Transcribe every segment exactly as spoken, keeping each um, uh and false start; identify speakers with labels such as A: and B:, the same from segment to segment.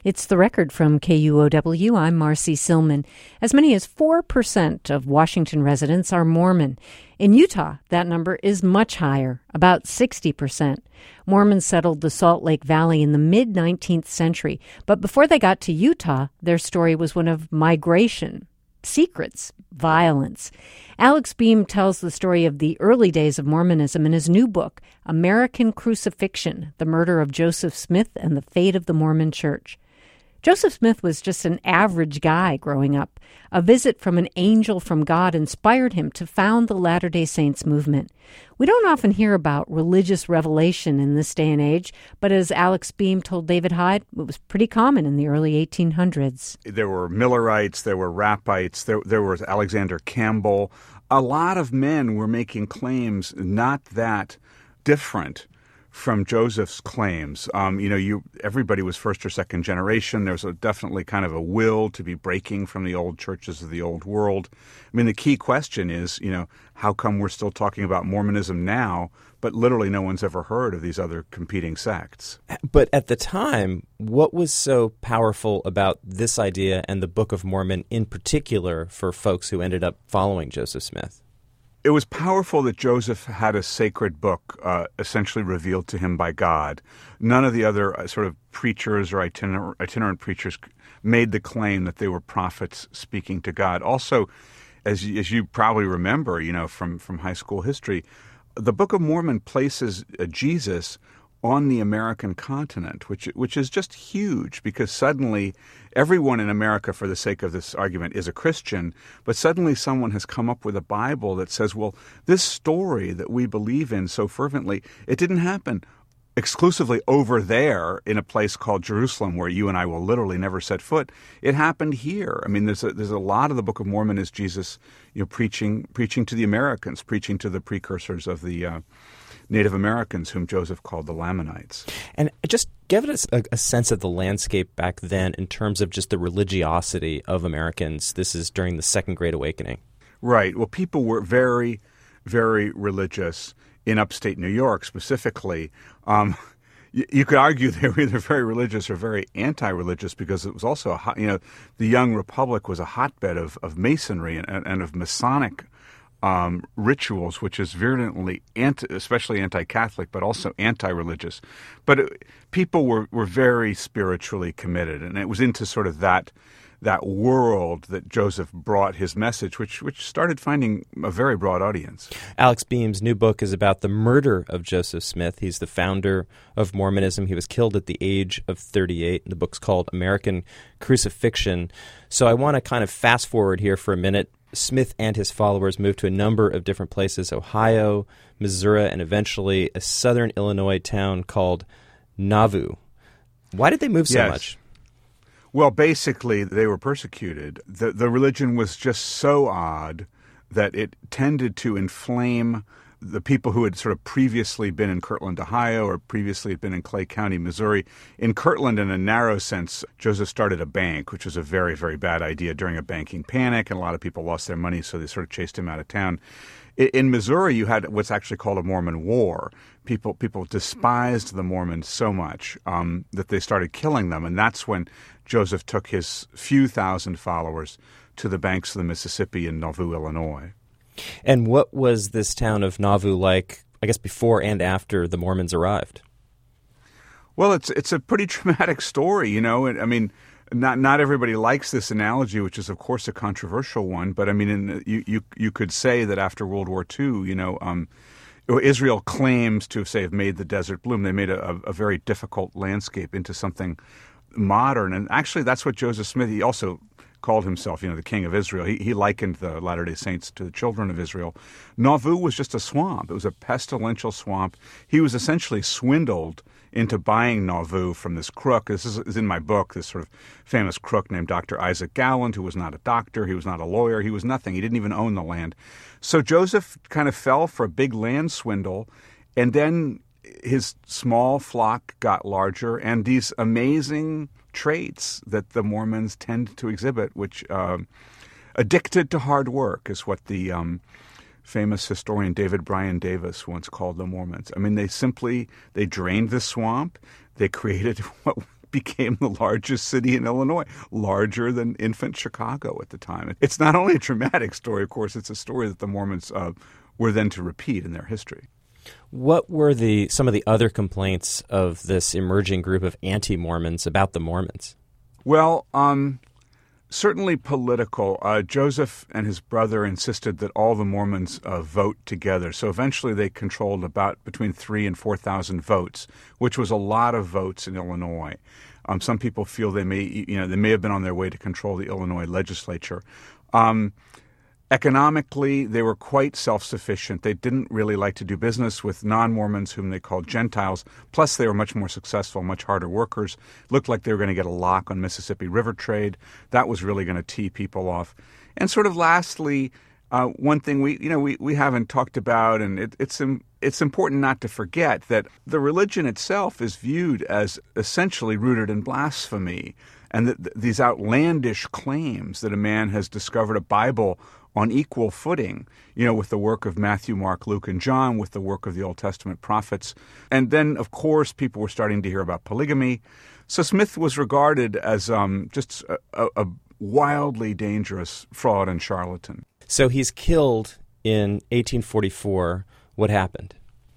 A: It's The Record from K U O W. I'm Marcy Silman. As many as four percent of Washington residents are Mormon. In Utah, that number is much higher, about sixty percent. Mormons settled the Salt Lake Valley in the mid-nineteenth century, but before they got to Utah, their story was one of migration, secrets, violence. Alex Beam tells the story of the early days of Mormonism in his new book, American Crucifixion, The Murder of Joseph Smith and the Fate of the Mormon Church. Joseph Smith was just an average guy growing up. A visit from an angel from God inspired him to found the Latter-day Saints movement. We don't often hear about religious revelation in this day and age, but as Alex Beam told David Hyde, it was pretty common in the early eighteen hundreds.
B: There were Millerites, there were Rappites, there, there was Alexander Campbell. A lot of men were making claims not that different from Joseph's claims. Um, you know, you everybody was first or second generation. There's a, definitely kind of a will to be breaking from the old churches of the old world. I mean, the key question is, you know, how come we're still talking about Mormonism now, but literally no one's ever heard of these other competing sects?
C: But at the time, what was so powerful about this idea and the Book of Mormon in particular for folks who ended up following Joseph Smith?
B: It was powerful that Joseph had a sacred book uh, essentially revealed to him by God. None of the other uh, sort of preachers or itinerant, itinerant preachers made the claim that they were prophets speaking to God. Also, as you, as you probably remember, you know, from, from high school history, the Book of Mormon places uh, Jesus on the American continent, which which is just huge because suddenly everyone in America, for the sake of this argument, is a Christian, but suddenly someone has come up with a Bible that says, well, this story that we believe in so fervently, it didn't happen exclusively over there in a place called Jerusalem where you and I will literally never set foot. It happened here. I mean, there's a, there's a lot of the Book of Mormon is Jesus, you know, preaching preaching to the Americans, preaching to the precursors of the uh, Native Americans, whom Joseph called the Lamanites.
C: And just give us a, a sense of the landscape back then in terms of just the religiosity of Americans. This is during the Second Great Awakening.
B: Right. Well, people were very, very religious in upstate New York specifically. Um, you, you could argue they were either very religious or very anti-religious because it was also, a hot, you know, the young republic was a hotbed of, of masonry and, and of Masonic Um, rituals, which is virulently, anti, especially anti-Catholic, but also anti-religious. But it, people were, were very spiritually committed, and it was into sort of that that world that Joseph brought his message, which which started finding a very broad audience.
C: Alex Beam's new book is about the murder of Joseph Smith. He's the founder of Mormonism. He was killed at the age of thirty-eight. The book's called American Crucifixion. So I want to kind of fast forward here for a minute. Smith and his followers moved to a number of different places, Ohio, Missouri, and eventually a southern Illinois town called Nauvoo. Why did they move so
B: yes.
C: much?
B: Well, basically, they were persecuted. The, the religion was just so odd that it tended to inflame the people who had sort of previously been in Kirtland, Ohio, or previously had been in Clay County, Missouri. In Kirtland, in a narrow sense, Joseph started a bank, which was a very, very bad idea during a banking panic, and a lot of people lost their money, so they sort of chased him out of town. In Missouri, you had what's actually called a Mormon War. People people despised the Mormons so much um, that they started killing them, and that's when Joseph took his few thousand followers to the banks of the Mississippi in Nauvoo, Illinois.
C: And what was this town of Nauvoo like, I guess, before and after the Mormons arrived?
B: Well, it's it's a pretty traumatic story, you know. I mean, not not everybody likes this analogy, which is, of course, a controversial one. But I mean, in, you you you could say that after World War Two, you know, um, Israel claims to say have made the desert bloom. They made a, a very difficult landscape into something modern, and actually, that's what Joseph Smith. He also called himself, you know, the King of Israel. He, he likened the Latter-day Saints to the children of Israel. Nauvoo was just a swamp. It was a pestilential swamp. He was essentially swindled into buying Nauvoo from this crook. This is, is in my book, this sort of famous crook named Doctor Isaac Galland, who was not a doctor. He was not a lawyer. He was nothing. He didn't even own the land. So Joseph kind of fell for a big land swindle, and then his small flock got larger, and these amazing traits that the Mormons tend to exhibit, which uh, addicted to hard work is what the um, famous historian David Bryan Davis once called the Mormons. I mean, they simply, they drained the swamp. They created what became the largest city in Illinois, larger than infant Chicago at the time. It's not only a dramatic story, of course, it's a story that the Mormons uh, were then to repeat in their history.
C: What were the some of the other complaints of this emerging group of anti-Mormons about the Mormons?
B: Well, um, certainly political. Uh, Joseph and his brother insisted that all the Mormons uh, vote together. So eventually they controlled about between three and four thousand votes, which was a lot of votes in Illinois. Um, some people feel they may, you know, they may have been on their way to control the Illinois legislature. Um, Economically, they were quite self-sufficient. They didn't really like to do business with non-Mormons, whom they called Gentiles. Plus, they were much more successful, much harder workers. Looked like they were going to get a lock on Mississippi River trade. That was really going to tee people off. And sort of lastly, uh, one thing we, you know, we, we haven't talked about, and it, it's it's important not to forget that the religion itself is viewed as essentially rooted in blasphemy, and that th- these outlandish claims that a man has discovered a Bible on equal footing, you know, with the work of Matthew, Mark, Luke, and John, with the work of the Old Testament prophets. And then, of course, people were starting to hear about polygamy. So Smith was regarded as um, just a, a, a wildly dangerous fraud and charlatan.
C: So he's killed in eighteen forty-four. What happened?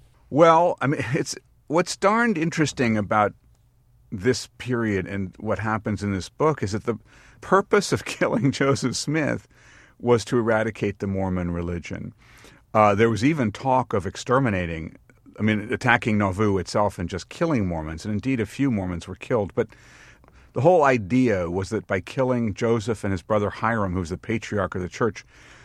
B: Well, I mean, it's what's darned interesting about this period and what happens in this book is that the purpose of killing Joseph Smith was to eradicate the Mormon religion. Uh, there was even talk of exterminating, I mean, attacking Nauvoo itself and just killing Mormons. And indeed, a few Mormons were killed. But the whole idea was that by killing Joseph and his brother Hiram, who was the patriarch of the church,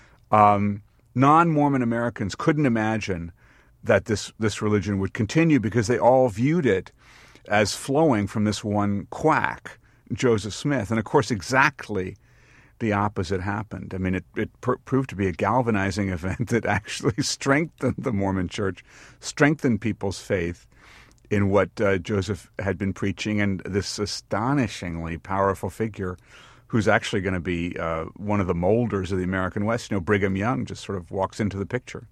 B: um, non-Mormon Americans couldn't imagine that this, this religion would continue because they all viewed it as flowing from this one quack, Joseph Smith. And of course, exactly the opposite happened. I mean, it, it pr- proved to be a galvanizing event that actually strengthened the Mormon Church, strengthened people's faith in what uh, Joseph had been preaching, and this astonishingly powerful figure who's actually going to be uh, one of the molders of the American West. You know, Brigham Young just sort of walks into the picture.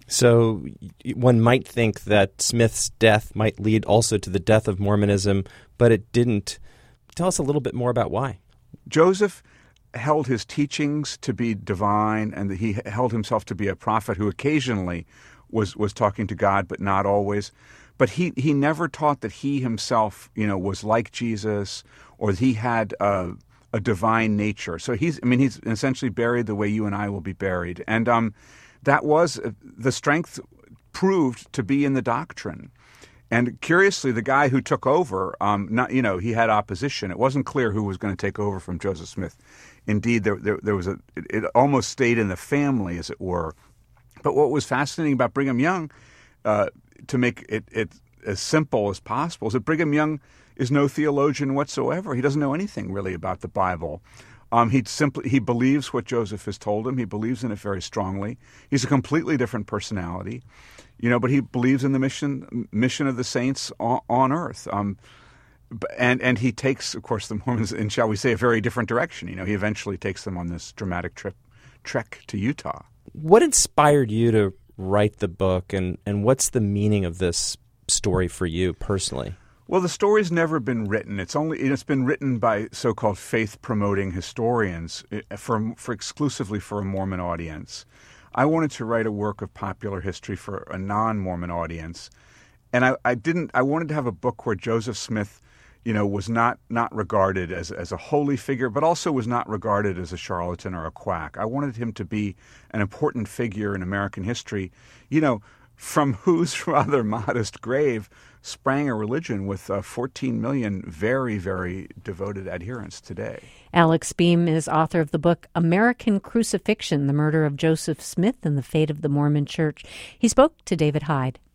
C: So one might think that Smith's death might lead also to the death of Mormonism, but it didn't. Tell us a little bit more about why.
B: Joseph held his teachings to be divine, and he held himself to be a prophet who occasionally was, was talking to God, but not always. But he, he never taught that he himself, you know, was like Jesus, or that he had a, a divine nature. So he's, I mean, he's essentially buried the way you and I will be buried. And um, that was, the strength proved to be in the doctrine. And curiously, the guy who took over, um, not, you know, he had opposition. It wasn't clear who was going to take over from Joseph Smith. Indeed, there, there, there was a. It, it almost stayed in the family, as it were. But what was fascinating about Brigham Young, uh, to make it, it as simple as possible, is that Brigham Young is no theologian whatsoever. He doesn't know anything really about the Bible. Um, he simply he believes what Joseph has told him. He believes in it very strongly. He's a completely different personality, you know. But he believes in the mission mission of the saints on, on earth. Um, and and he takes, of course, the Mormons in, shall we say, a very different direction. You know, he eventually takes them on this dramatic trip trek to Utah.
C: What inspired you to write the book, and, and what's the meaning of this story for you personally?
B: Well, the story's never been written. It's only it's been written by so-called faith-promoting historians for, for exclusively for a Mormon audience. I wanted to write a work of popular history for a non-Mormon audience, and I, I didn't. I wanted to have a book where Joseph Smith, you know, was not not regarded as as a holy figure, but also was not regarded as a charlatan or a quack. I wanted him to be an important figure in American history, you know, from whose rather modest grave sprang a religion with uh, fourteen million very, very devoted adherents today.
A: Alex Beam is author of the book American Crucifixion, The Murder of Joseph Smith and the Fate of the Mormon Church. He spoke to David Hyde.